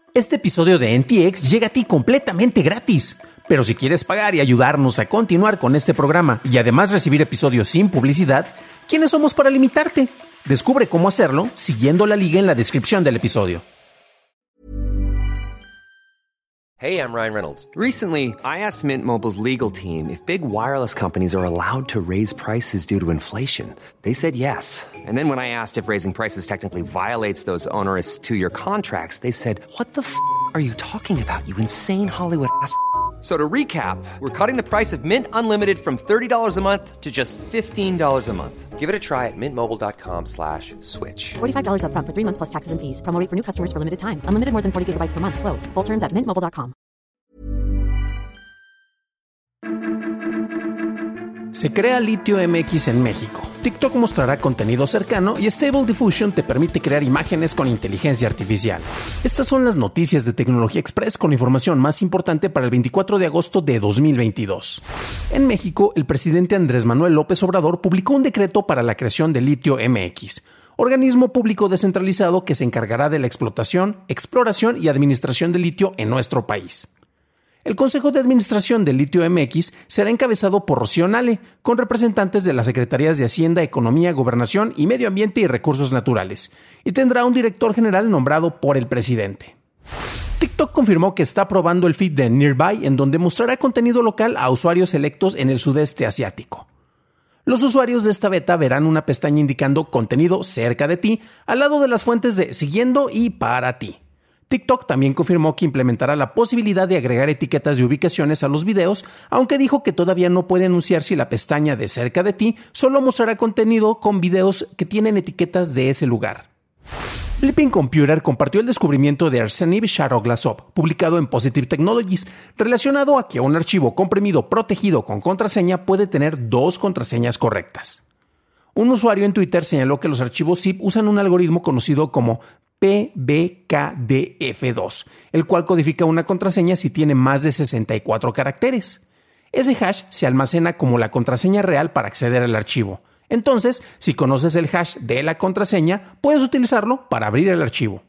Este episodio de NTX llega a ti completamente gratis. Pero si quieres pagar y ayudarnos a continuar con este programa y además recibir episodios sin publicidad, ¿quiénes somos para limitarte? Descubre cómo hacerlo siguiendo la liga en la descripción del episodio. Hey, I'm Ryan Reynolds. Recently, I asked Mint Mobile's legal team if big wireless companies are allowed to raise prices due to inflation. They said yes. And then when I asked if raising prices technically violates those onerous two-year contracts, they said, "What the f*** are you talking about, you insane Hollywood ass?" So to recap, we're cutting the price of Mint Unlimited from $30 a month to just $15 a month. Give it a try at mintmobile.com/switch. $45 up front for 3 months plus taxes and fees. Promo rate for new customers for limited time. Unlimited more than 40 gigabytes per month. Slows full terms at mintmobile.com. Se crea Litio MX en México. TikTok mostrará contenido cercano y Stable Diffusion te permite crear imágenes con inteligencia artificial. Estas son las noticias de Tecnología Express con la información más importante para el 24 de agosto de 2022. En México, el presidente Andrés Manuel López Obrador publicó un decreto para la creación de Litio MX, organismo público descentralizado que se encargará de la explotación, exploración y administración de litio en nuestro país. El Consejo de Administración de Litio MX será encabezado por Rocío Nale, con representantes de las Secretarías de Hacienda, Economía, Gobernación y Medio Ambiente y Recursos Naturales, y tendrá un director general nombrado por el presidente. TikTok confirmó que está probando el feed de Nearby, en donde mostrará contenido local a usuarios selectos en el sudeste asiático. Los usuarios de esta beta verán una pestaña indicando contenido cerca de ti, al lado de las fuentes de siguiendo y para ti. TikTok también confirmó que implementará la posibilidad de agregar etiquetas de ubicaciones a los videos, aunque dijo que todavía no puede anunciar si la pestaña de cerca de ti solo mostrará contenido con videos que tienen etiquetas de ese lugar. Blipping Computer compartió el descubrimiento de Arsenij Charoglasov, publicado en Positive Technologies, relacionado a que un archivo comprimido protegido con contraseña puede tener 2 contraseñas correctas. Un usuario en Twitter señaló que los archivos zip usan un algoritmo conocido como PBKDF2, el cual codifica una contraseña si tiene más de 64 caracteres. Ese hash se almacena como la contraseña real para acceder al archivo. Entonces, si conoces el hash de la contraseña, puedes utilizarlo para abrir el archivo.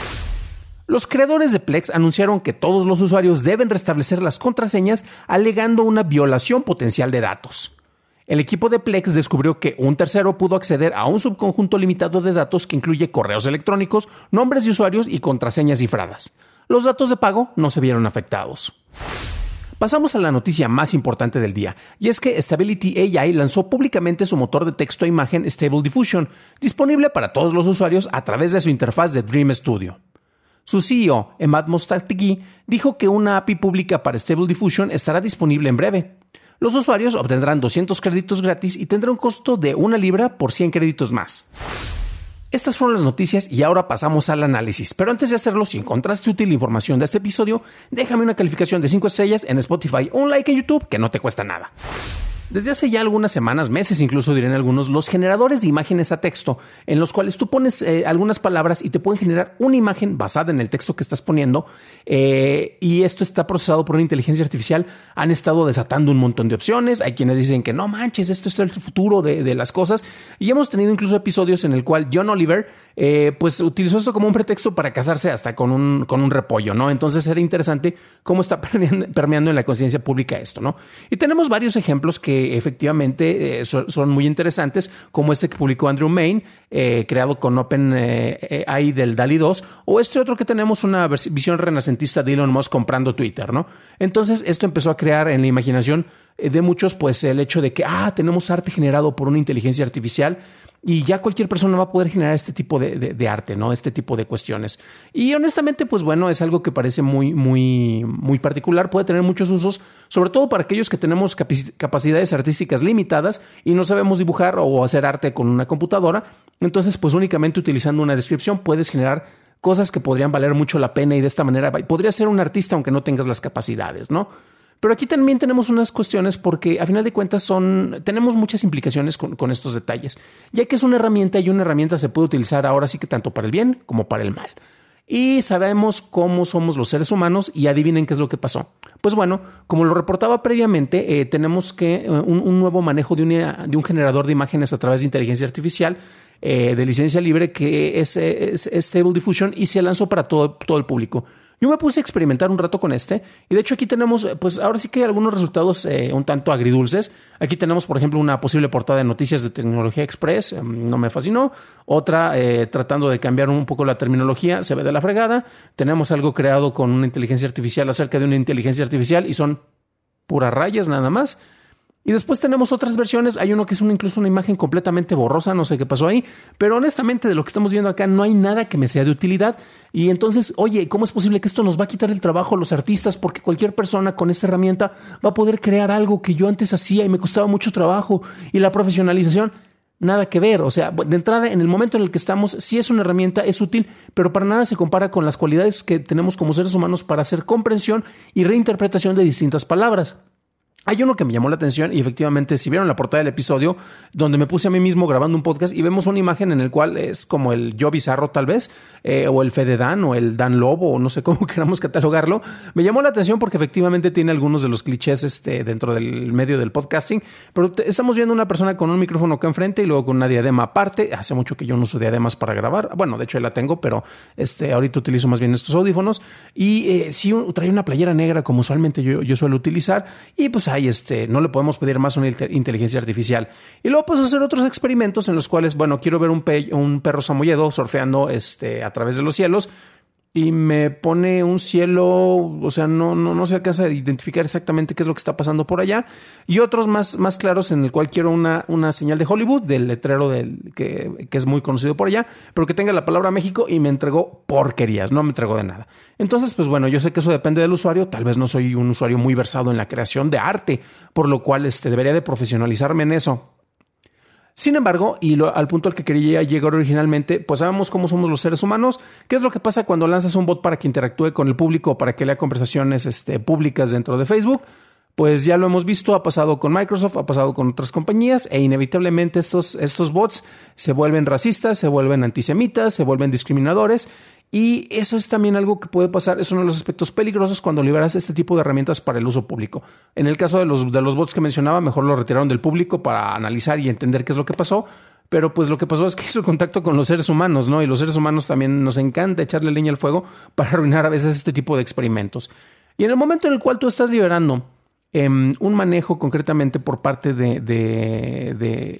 Los creadores de Plex anunciaron que todos los usuarios deben restablecer las contraseñas alegando una violación potencial de datos. El equipo de Plex descubrió que un tercero pudo acceder a un subconjunto limitado de datos que incluye correos electrónicos, nombres de usuarios y contraseñas cifradas. Los datos de pago no se vieron afectados. Pasamos a la noticia más importante del día, y es que Stability AI lanzó públicamente su motor de texto e imagen Stable Diffusion, disponible para todos los usuarios a través de su interfaz de Dream Studio. Su CEO, Emad Mostaghimi, dijo que una API pública para Stable Diffusion estará disponible en breve. Los usuarios obtendrán 200 créditos gratis y tendrá un costo de 1 libra por 100 créditos más. Estas fueron las noticias y ahora pasamos al análisis. Pero antes de hacerlo, si encontraste útil la información de este episodio, déjame una calificación de 5 estrellas en Spotify o un like en YouTube, que no te cuesta nada. Desde hace ya algunas semanas, meses incluso dirían algunos, los generadores de imágenes a texto, en los cuales tú pones algunas palabras y te pueden generar una imagen basada en el texto que estás poniendo, y esto está procesado por una inteligencia artificial, han estado desatando un montón de opciones. Hay quienes dicen que no manches, esto es el futuro de las cosas, y hemos tenido incluso episodios en el cual John Oliver pues utilizó esto como un pretexto para casarse hasta con un repollo, ¿no? Entonces era interesante cómo está permeando en la conciencia pública esto, ¿no? Y tenemos varios ejemplos que efectivamente son muy interesantes, como este que publicó Andrew Mayne, creado con OpenAI del DALL-E 2, o este otro que tenemos, una visión renacentista de Elon Musk comprando Twitter, ¿no? Entonces esto empezó a crear en la imaginación de muchos pues el hecho de que tenemos arte generado por una inteligencia artificial, y ya cualquier persona va a poder generar este tipo de arte, ¿no? Este tipo de cuestiones. Y honestamente, pues bueno, es algo que parece muy, muy, muy particular. Puede tener muchos usos, sobre todo para aquellos que tenemos capacidades artísticas limitadas y no sabemos dibujar o hacer arte con una computadora. Entonces, pues únicamente utilizando una descripción puedes generar cosas que podrían valer mucho la pena, y de esta manera podrías ser un artista aunque no tengas las capacidades, ¿no? Pero aquí también tenemos unas cuestiones porque a final de cuentas tenemos muchas implicaciones con estos detalles, ya que es una herramienta, y una herramienta se puede utilizar ahora sí que tanto para el bien como para el mal. Y sabemos cómo somos los seres humanos, y adivinen qué es lo que pasó. Pues bueno, como lo reportaba previamente, tenemos que un nuevo manejo de un generador de imágenes a través de inteligencia artificial de licencia libre que es Stable Diffusion y se lanzó para todo el público. Yo me puse a experimentar un rato con y de hecho aquí tenemos, pues ahora sí que hay algunos resultados un tanto agridulces. Aquí tenemos, por ejemplo, una posible portada de noticias de Tecnología Express, no me fascinó. Otra, tratando de cambiar un poco la terminología, se ve de la fregada. Tenemos algo creado con una inteligencia artificial acerca de una inteligencia artificial y son puras rayas nada más. Y después tenemos otras versiones. Hay uno que es incluso una imagen completamente borrosa, no sé qué pasó ahí, pero honestamente de lo que estamos viendo acá no hay nada que me sea de utilidad. Y entonces, oye, ¿cómo es posible que esto nos va a quitar el trabajo a los artistas? Porque cualquier persona con esta herramienta va a poder crear algo que yo antes hacía y me costaba mucho trabajo. Y la profesionalización, nada que ver. O sea, de entrada, en el momento en el que estamos, sí es una herramienta, es útil, pero para nada se compara con las cualidades que tenemos como seres humanos para hacer comprensión y reinterpretación de distintas palabras. Hay uno que me llamó la atención y efectivamente, si vieron la portada del episodio, donde me puse a mí mismo grabando un podcast y vemos una imagen en el cual es como el yo bizarro tal vez, o el Fede Dan, o el Dan Lobo, o no sé cómo queramos catalogarlo. Me llamó la atención porque efectivamente tiene algunos de los clichés dentro del medio del podcasting, pero estamos viendo una persona con un micrófono acá enfrente y luego con una diadema aparte. Hace mucho que yo no uso diademas para grabar. Bueno, de hecho la tengo, pero ahorita utilizo más bien estos audífonos y sí trae una playera negra como usualmente yo suelo utilizar y pues no le podemos pedir más una inteligencia artificial. Y luego puedes hacer otros experimentos en los cuales, bueno, quiero ver un perro samoyedo surfeando a través de los cielos y me pone un cielo, o sea, no se alcanza a identificar exactamente qué es lo que está pasando por allá. Y otros más claros en el cual quiero una señal de Hollywood, del letrero que es muy conocido por allá, pero que tenga la palabra México y me entregó porquerías, no me entregó de nada. Entonces, pues bueno, yo sé que eso depende del usuario. Tal vez no soy un usuario muy versado en la creación de arte, por lo cual debería de profesionalizarme en eso. Sin embargo, al punto al que quería llegar originalmente, pues sabemos cómo somos los seres humanos. ¿Qué es lo que pasa cuando lanzas un bot para que interactúe con el público o para que lea conversaciones públicas dentro de Facebook? Pues ya lo hemos visto, ha pasado con Microsoft, ha pasado con otras compañías e inevitablemente estos bots se vuelven racistas, se vuelven antisemitas, se vuelven discriminadores. Y eso es también algo que puede pasar, es uno de los aspectos peligrosos cuando liberas este tipo de herramientas para el uso público. En el caso de los bots que mencionaba, mejor lo retiraron del público para analizar y entender qué es lo que pasó. Pero pues lo que pasó es que hizo contacto con los seres humanos, ¿no? Y los seres humanos también nos encanta echarle leña al fuego para arruinar a veces este tipo de experimentos. Y en el momento en el cual tú estás liberando un manejo concretamente por parte de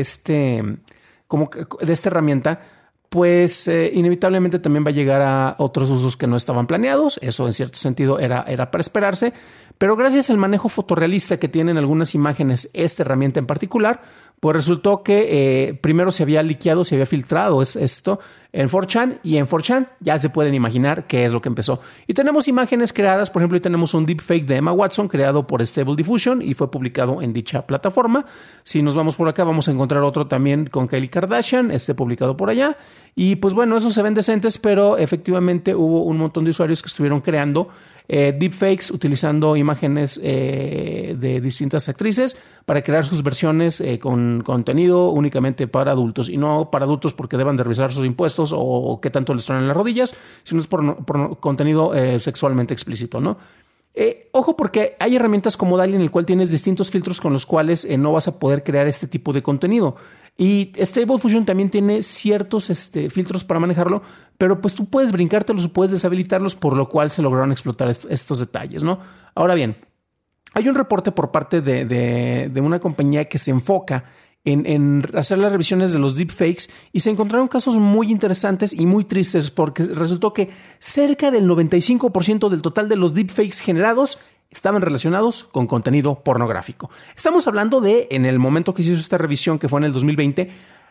esta herramienta, pues inevitablemente también va a llegar a otros usos que no estaban planeados. Eso en cierto sentido era para esperarse, pero gracias al manejo fotorrealista que tienen algunas imágenes esta herramienta en particular, pues resultó que primero se había liqueado, se había filtrado esto en 4chan y en 4chan ya se pueden imaginar qué es lo que empezó. Y tenemos imágenes creadas, por ejemplo, tenemos un deepfake de Emma Watson creado por Stable Diffusion y fue publicado en dicha plataforma. Si nos vamos por acá vamos a encontrar otro también con Kylie Kardashian, publicado por allá. Y pues bueno, esos se ven decentes, pero efectivamente hubo un montón de usuarios que estuvieron creando deepfakes utilizando imágenes de distintas actrices para crear sus versiones con contenido únicamente para adultos, y no para adultos porque deban de revisar sus impuestos o qué tanto les truenan las rodillas, sino es por contenido sexualmente explícito, ¿no? Ojo, porque hay herramientas como DALL-E en el cual tienes distintos filtros con los cuales no vas a poder crear este tipo de contenido. Y Stable Diffusion también tiene ciertos filtros para manejarlo, pero pues tú puedes brincártelos o puedes deshabilitarlos, por lo cual se lograron explotar estos detalles, ¿no? Ahora bien, hay un reporte por parte de una compañía que se enfoca en hacer las revisiones de los deepfakes y se encontraron casos muy interesantes y muy tristes porque resultó que cerca del 95% del total de los deepfakes generados estaban relacionados con contenido pornográfico. Estamos hablando de, en el momento que se hizo esta revisión, que fue en el 2020,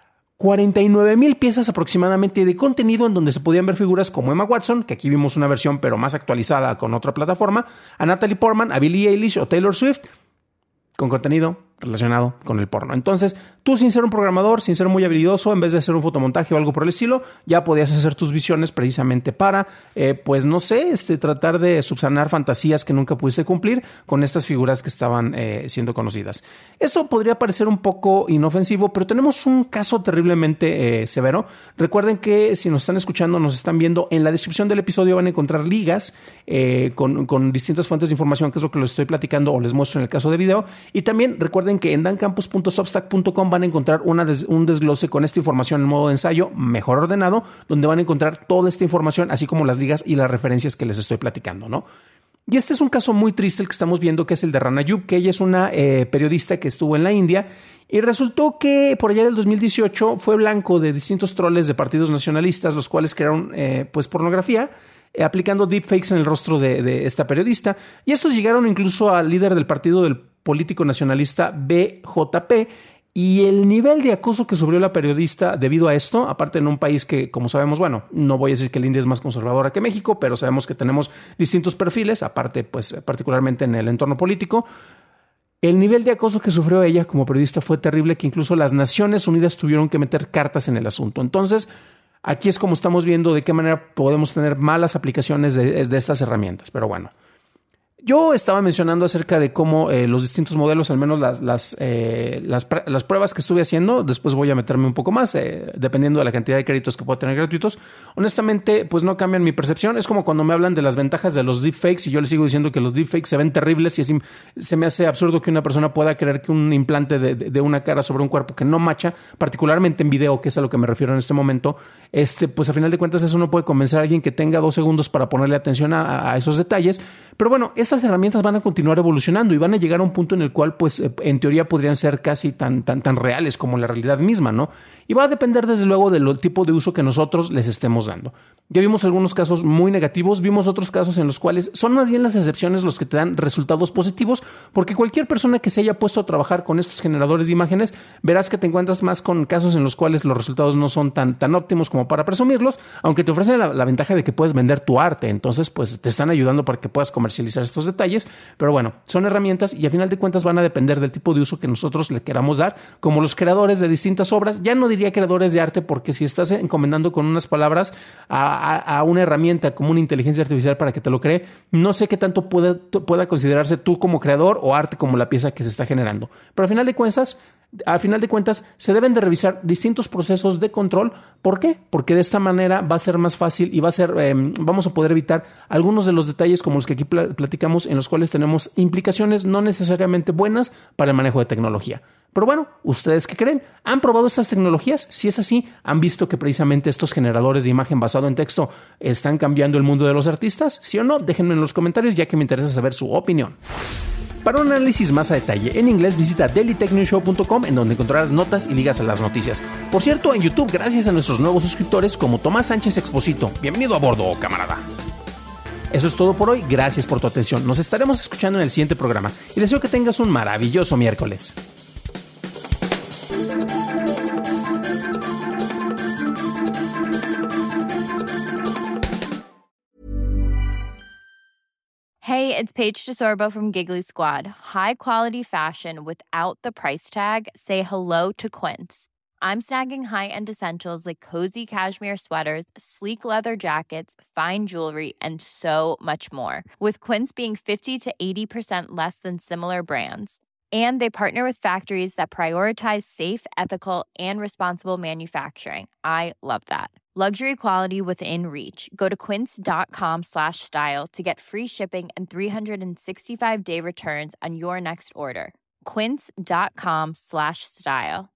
49,000 piezas aproximadamente de contenido en donde se podían ver figuras como Emma Watson, que aquí vimos una versión pero más actualizada con otra plataforma, a Natalie Portman, a Billie Eilish o Taylor Swift, con contenido relacionado con el porno. Entonces, tú sin ser un programador, sin ser muy habilidoso, en vez de hacer un fotomontaje o algo por el estilo, ya podías hacer tus visiones precisamente para, pues no sé, tratar de subsanar fantasías que nunca pudiste cumplir con estas figuras que estaban siendo conocidas. Esto podría parecer un poco inofensivo, pero tenemos un caso terriblemente severo. Recuerden que si nos están escuchando, nos están viendo, en la descripción del episodio van a encontrar ligas con distintas fuentes de información, que es lo que les estoy platicando o les muestro en el caso de video. Y también recuerden que en dancampus.substack.com van van a encontrar un desglose con esta información en modo de ensayo mejor ordenado, donde van a encontrar toda esta información, así como las ligas y las referencias que les estoy platicando, ¿no? Y este es un caso muy triste el que estamos viendo, que es el de Rana Yub, que ella es una periodista que estuvo en la India y resultó que por allá del 2018 fue blanco de distintos troles de partidos nacionalistas, los cuales crearon pues pornografía, aplicando deepfakes en el rostro de esta periodista. Y estos llegaron incluso al líder del partido del político nacionalista BJP. Y el nivel de acoso que sufrió la periodista debido a esto, aparte en un país que, como sabemos, bueno, no voy a decir que la India es más conservadora que México, pero sabemos que tenemos distintos perfiles, aparte, pues, particularmente en el entorno político. El nivel de acoso que sufrió ella como periodista fue terrible, que incluso las Naciones Unidas tuvieron que meter cartas en el asunto. Entonces, aquí es como estamos viendo de qué manera podemos tener malas aplicaciones de estas herramientas. Pero bueno, yo estaba mencionando acerca de cómo los distintos modelos, al menos las pruebas que estuve haciendo, después voy a meterme un poco más, dependiendo de la cantidad de créditos que puedo tener gratuitos. Honestamente, pues no cambian mi percepción. Es como cuando me hablan de las ventajas de los deepfakes y yo les sigo diciendo que los deepfakes se ven terribles y se me hace absurdo que una persona pueda creer que un implante de una cara sobre un cuerpo que no macha, particularmente en video, que es a lo que me refiero en este momento, pues a final de cuentas eso no puede convencer a alguien que tenga 2 segundos para ponerle atención a esos detalles. Pero bueno, estas herramientas van a continuar evolucionando y van a llegar a un punto en el cual, pues, en teoría podrían ser casi tan reales como la realidad misma, ¿no? Y va a depender, desde luego, del tipo de uso que nosotros les estemos dando. Ya vimos algunos casos muy negativos, vimos otros casos en los cuales son más bien las excepciones los que te dan resultados positivos, porque cualquier persona que se haya puesto a trabajar con estos generadores de imágenes, verás que te encuentras más con casos en los cuales los resultados no son tan óptimos como para presumirlos, aunque te ofrecen la ventaja de que puedes vender tu arte. Entonces, pues, te están ayudando para que puedas comercializar estos detalles. Pero bueno, son herramientas y a final de cuentas van a depender del tipo de uso que nosotros le queramos dar, como los creadores de distintas obras. Ya no diría creadores de arte, porque si estás encomendando con unas palabras a una herramienta como una inteligencia artificial para que te lo cree, no sé qué tanto pueda considerarse tú como creador o arte como la pieza que se está generando. Pero al final de cuentas, se deben de revisar distintos procesos de control. ¿Por qué? Porque de esta manera va a ser más fácil y vamos a poder evitar algunos de los detalles como los que aquí platicamos, en los cuales tenemos implicaciones no necesariamente buenas para el manejo de tecnología. Pero bueno, ¿ustedes qué creen? ¿Han probado estas tecnologías? Si es así, ¿han visto que precisamente estos generadores de imagen basado en texto están cambiando el mundo de los artistas? ¿Sí o no? Déjenme en los comentarios, ya que me interesa saber su opinión. Para un análisis más a detalle en inglés, visita dailytechnewshow.com, en donde encontrarás notas y ligas a las noticias. Por cierto, en YouTube, gracias a nuestros nuevos suscriptores como Tomás Sánchez Exposito. Bienvenido a bordo, camarada. Eso es todo por hoy. Gracias por tu atención. Nos estaremos escuchando en el siguiente programa y deseo que tengas un maravilloso miércoles. Hey, it's Paige DeSorbo from Giggly Squad. High quality fashion without the price tag. Say hello to Quince. I'm snagging high-end essentials like cozy cashmere sweaters, sleek leather jackets, fine jewelry, and so much more. With Quince being 50 to 80% less than similar brands. And they partner with factories that prioritize safe, ethical, and responsible manufacturing. I love that. Luxury quality within reach. Go to quince.com/style to get free shipping and 365-day returns on your next order. Quince.com/style.